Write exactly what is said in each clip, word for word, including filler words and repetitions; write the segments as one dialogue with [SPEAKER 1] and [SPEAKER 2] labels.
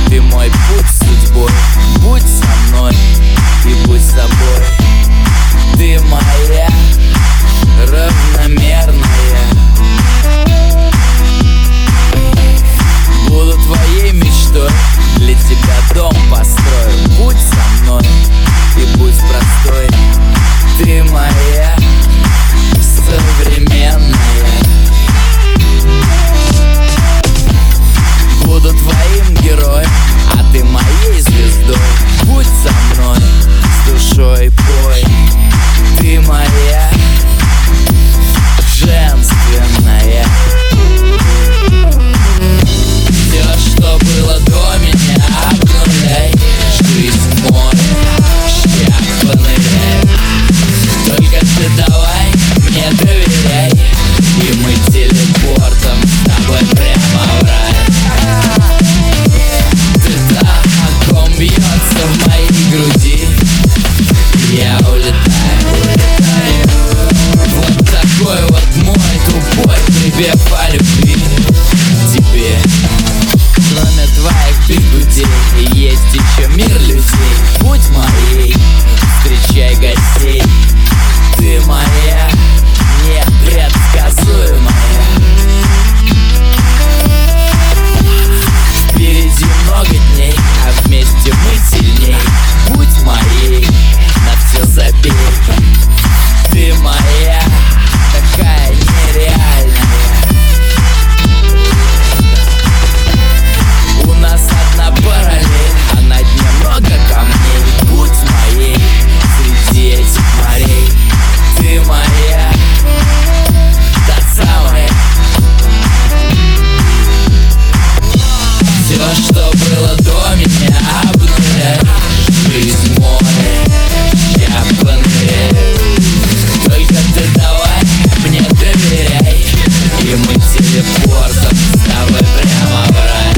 [SPEAKER 1] Ты мой путь судьбой, будь со мной и будь собой. Ты моя равномерная, буду твоей мечтой, для тебя дом построю. Будь со мной и будь простой. Ты моя современная, буду твоим героем, а ты моей звездой. Будь со мной, с душой пой. Ты моя женственная. Все, что было до меня, обнуляй. Жизнь море, ща поныряй. Только ты давай мне доверяй, и мы телепортом с тобой прямо в рай. Ты та, о ком бьется в моей груди. Я улетаю, улетаю. Вот такой вот мой тупой припев о любви тебе. Кроме твоих бигудей есть еще мир людей. Будь моей, встречай гостей. Ты моя непредсказуемая. Впереди много дней, а вместе мы сильней. Будь моей, на все забей. Ты моя, такая нереальная. У нас одна параллель, а на дне много камней. Будь моей среди этих морей. Ты моя, та самая. Все, что было до меня, обнуляй. Жизнь море, я поныряю. Только ты давай мне доверяй, и мы телепортом с тобой прямо в рай.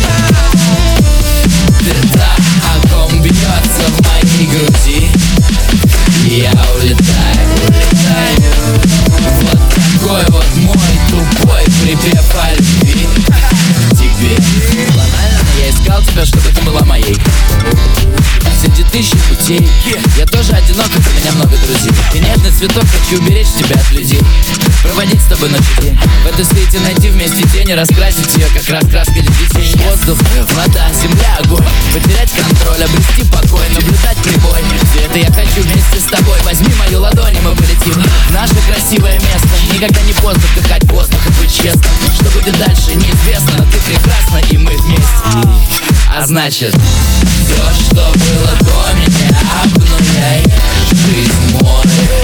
[SPEAKER 1] Ты та, о ком бьется в моей груди. Я улетаю, улетаю. Вот такой вот мой тупой припев о любви тебе. Банально, я искал тебя, чтобы ты была моей. Среди тысячи путей я тоже одинок, у меня много друзей. И нежный цветок хочу уберечь тебя от людей. Проводить с тобой ночь и день. В этой свете найти вместе тень и раскрасить ее, как раскраска для детей. Воздух, вода, земля, огонь. Потерять контроль, обрести покой, наблюдать прибой. Все это я хочу вместе с тобой. Возьми мою ладонь, и мы полетим в наше красивое место. Никогда не поздно вдыхать воздух и быть честным. Что будет дальше, неизвестно, но ты прекрасна, и мы вместе. А значит, все, что было до меня, обнуляй. Жизнь море,